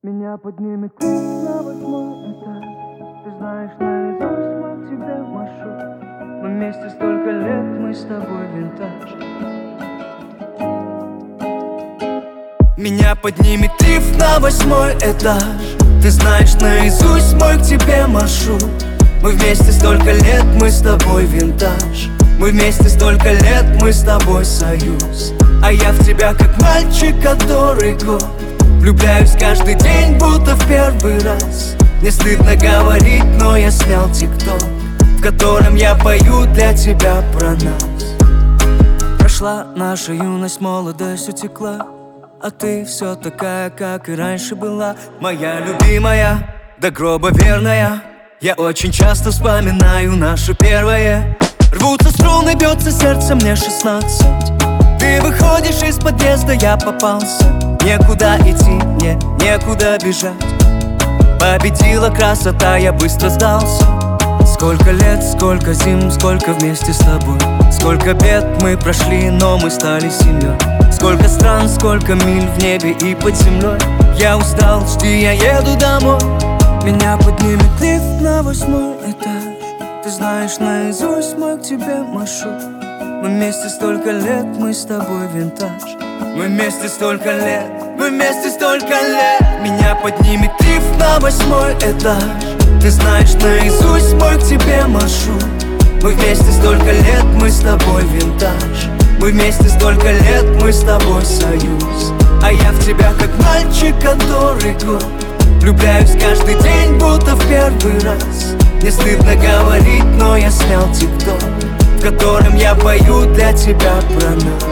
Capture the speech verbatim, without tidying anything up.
Меня поднимет лифт на восьмой этаж. Ты знаешь наизусть мой к тебе маршрут. Мы вместе столько лет, мы с тобой винтаж. Меня поднимет лифт на восьмой этаж. Ты знаешь наизусть мой к тебе маршрут. Мы вместе столько лет, мы с тобой винтаж. Мы вместе столько лет, мы с тобой союз. А я в тебя как мальчик, который год. Влюбляюсь каждый день, будто в первый раз. Не стыдно говорить, но я снял тикток, в котором я пою для тебя про нас. Прошла наша юность, молодость утекла, а ты все такая, как и раньше была. Моя любимая, до гроба верная. Я очень часто вспоминаю наше первое. Рвутся струны, бьется сердце, мне шестнадцать. Ты выходишь из подъезда, я попался. Некуда идти, мне некуда бежать. Победила красота, я быстро сдался. Сколько лет, сколько зим, сколько вместе с тобой. Сколько бед мы прошли, но мы стали семьей. Сколько стран, сколько миль в небе и под землей. Я устал, жди, я еду домой. Меня поднимет лифт на восьмой этаж. Ты знаешь наизусть мой к тебе маршрут. Мы вместе столько лет, мы с тобой винтаж. Мы вместе столько лет, мы вместе столько лет. Меня поднимет лифт на восьмой этаж. Ты знаешь наизусть мой к тебе маршрут. Мы вместе столько лет, мы с тобой винтаж. Мы вместе столько лет, мы с тобой союз. А я в тебя как мальчик, который год. Влюбляюсь каждый день, будто в первый раз. Не стыдно говорить, но я снял тикток, в котором я пою для тебя про нас.